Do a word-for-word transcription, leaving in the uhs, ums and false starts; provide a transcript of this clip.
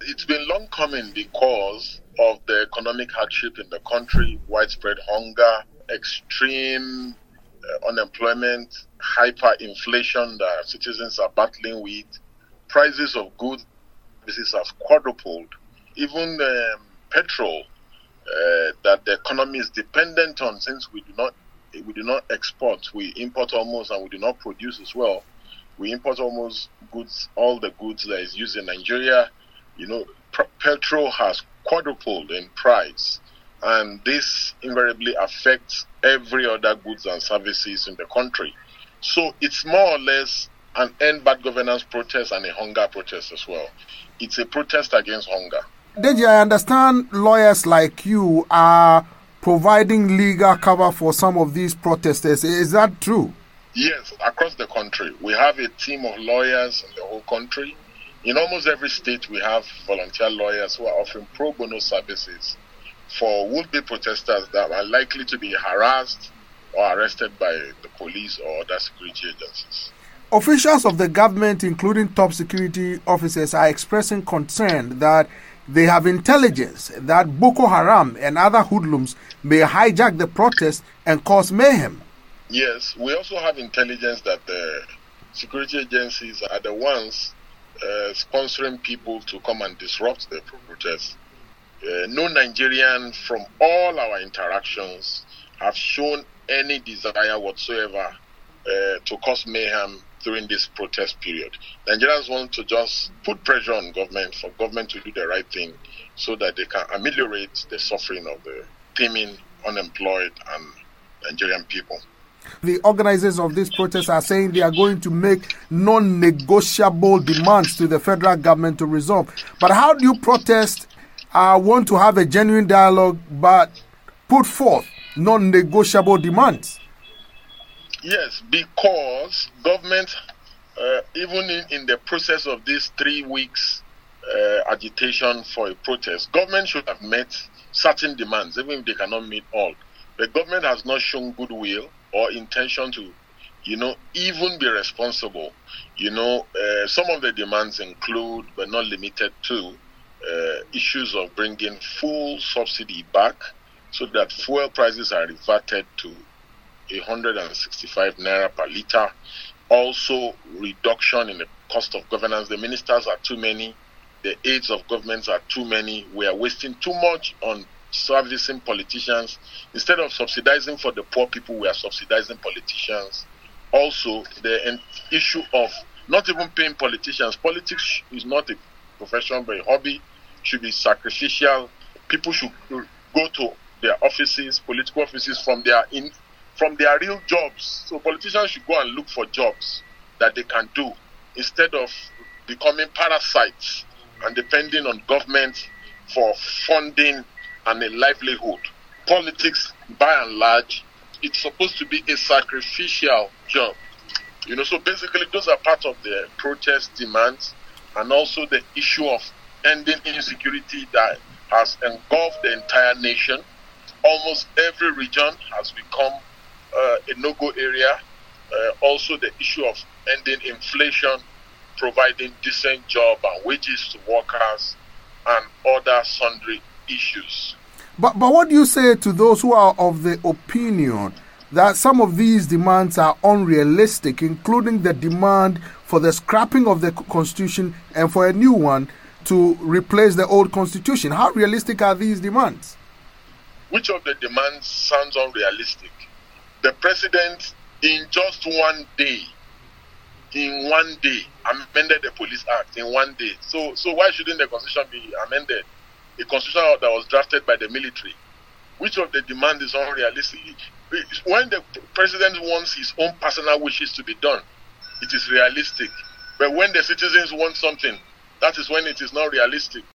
It's been long coming because of the economic hardship in the country, widespread hunger, extreme uh, unemployment, hyperinflation that citizens are battling with. Prices of goods and services have quadrupled. Even um, petrol uh, that the economy is dependent on, since we do not we do not export, we import almost, and we do not produce as well. We import almost goods, all the goods that is used in Nigeria. You know, pr- petrol has quadrupled in price, and this invariably affects every other goods and services in the country. So it's more or less an end bad governance protest and a hunger protest as well. It's a protest against hunger. Deji, I understand lawyers like you are providing legal cover for some of these protesters. Is that true? Yes, across the country. We have a team of lawyers in the whole country. In almost every state, we have volunteer lawyers who are offering pro bono services for would-be protesters that are likely to be harassed or arrested by the police or other security agencies. Officials of the government, including top security officers, are expressing concern that they have intelligence that Boko Haram and other hoodlums may hijack the protest and cause mayhem. Yes, we also have intelligence that the security agencies are the ones uh, sponsoring people to come and disrupt the protest. Uh, no Nigerian from all our interactions have shown any desire whatsoever uh, to cause mayhem during this protest period. Nigerians want to just put pressure on government for government to do the right thing so that they can ameliorate the suffering of the teeming, unemployed, and Nigerian people. The organizers of this protest are saying they are going to make non-negotiable demands to the federal government to resolve. But how do you protest, uh, want to have a genuine dialogue, but put forth non-negotiable demands? Yes, because government, uh, even in, in the process of these three weeks uh, agitation for a protest, government should have met certain demands, even if they cannot meet all. The government has not shown goodwill or intention to, you know, even be responsible. You know, uh, some of the demands include, but not limited to, uh, issues of bringing full subsidy back so that fuel prices are reverted to one hundred sixty-five naira per litre. Also, reduction in the cost of governance. The ministers are too many. The aides of governments are too many. We are wasting too much on servicing politicians. Instead of subsidizing for the poor people, we are subsidizing politicians. Also, the issue of not even paying politicians. Politics is not a profession but a hobby. It should be sacrificial. People should go to their offices, political offices, from their in from their real jobs. So politicians should go and look for jobs that they can do instead of becoming parasites and depending on government for funding and a livelihood. Politics, by and large, it's supposed to be a sacrificial job. You know, so basically those are part of the protest demands, and also the issue of ending insecurity that has engulfed the entire nation. Almost every region has become uh, a no-go area. Uh, also the issue of ending inflation, providing decent job and wages to workers, and other sundry issues. But but what do you say to those who are of the opinion that some of these demands are unrealistic, including the demand for the scrapping of the constitution and for a new one to replace the old constitution? How realistic are these demands? Which of the demands sounds unrealistic? The president, in just one day, in one day, amended the Police Act in one day. So, so why shouldn't the constitution be amended? A constitution that was drafted by the military. Which of the demands is unrealistic? When the president wants his own personal wishes to be done, it is realistic. But when the citizens want something, that is when it is not realistic.